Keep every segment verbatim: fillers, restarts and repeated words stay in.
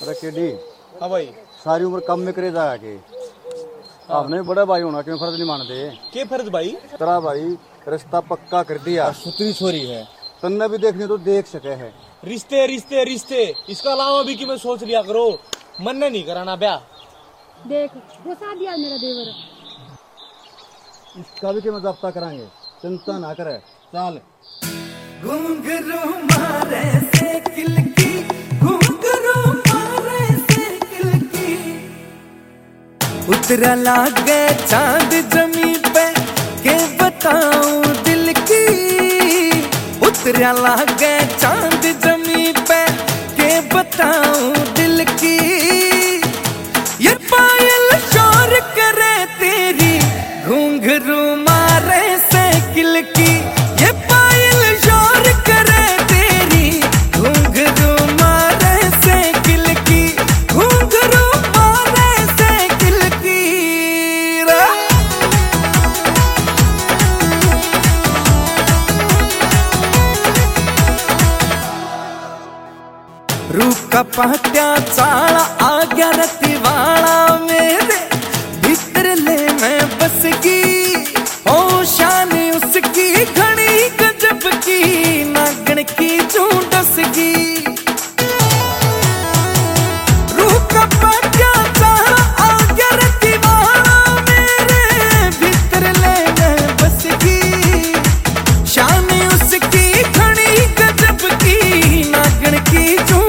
अरे केडी हाँ भाई, सारी उम्र कम में करे जाया के आपने बड़ा भाई होना क्यों फर्ज नहीं मानते? के फर्ज भाई? तेरा भाई रिश्ता पक्का कर दिया, सुतरी छोरी है, तन्ने भी देखने तो देख सके है। रिश्ते रिश्ते रिश्ते इसका अलावा भी कि मैं सोच लिया करो, मन ने नहीं कराना ब्याह। देख घुसा दिया मेरा देवर। इसका भी क्या मजाब्ता कराएंगे, चिंता ना करे। चल घुंघरू मारे से किलकी, घुंघरू मारे से किलकी, उतरा लागे चांद जमी पे के बताऊं दिल की, उतरा लागे चांद जमी पे के बताऊं दिल की, ये पायल शोर करे तेरी घुंघरू मारे से किलकी, ये पायल शोर करे तेरी घुंघरू मारे से किलकी, घुंघरू मारे से किलकी। रूप का पहत्या चाला आ गया रतिवाला मेरे भीतर ले मैं बस गई, ओ शान उसकी घड़ी गजब की, नागण की झूठस की। रूप का पहत्या चाला आ गया रतिवाला मेरे भीतर ले मैं बस गई, शान उसकी घड़ी गजब की, नागण की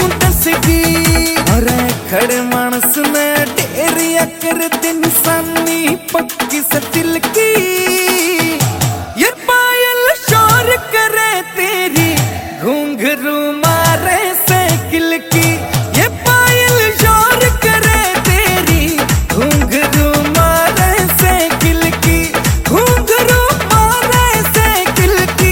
खड़े मानस में ढेरिया कर दिन सानी पक्की सतिल की, ये पायल शोर करे तेरी घुंघरू मारे से किलकी, ये पायल शोर करे तेरी घुंघरू मारे से किलकी, घुंघरू मारे से किलकी।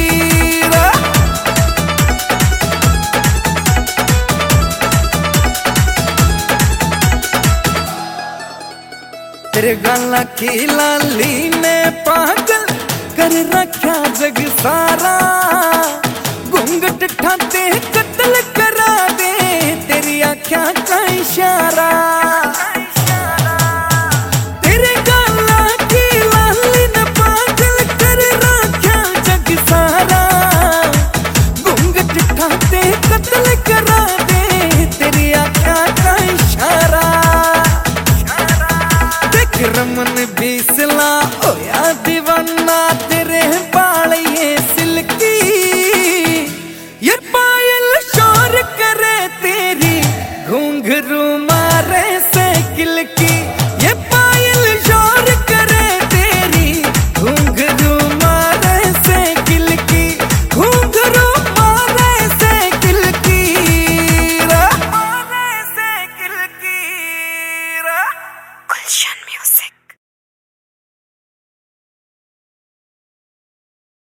तेरे गाला की लाली ने पागल कर रखा जग सारा, घूंघट ठाते कत्ल करा दे तेरी आँखों का इशारा, तेरे गाला की लाली ने पागल कर रखा जग सारा, घूंघट ठाते कत्ल करा दे तेरी आँखों का इशारा। रमन बीसला होया दीवाना तेरे बाल ये सिल्की, ये पायल शोर करे तेरी घुंघरू मारे से किलकी।